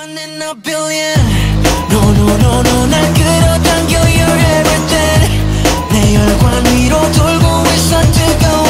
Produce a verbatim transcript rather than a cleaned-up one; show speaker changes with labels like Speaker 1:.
Speaker 1: One in a billion. No, no, no, no. 날 끌어당겨. You're everything. 내 혈관 위로 돌고 있어 뜨거워.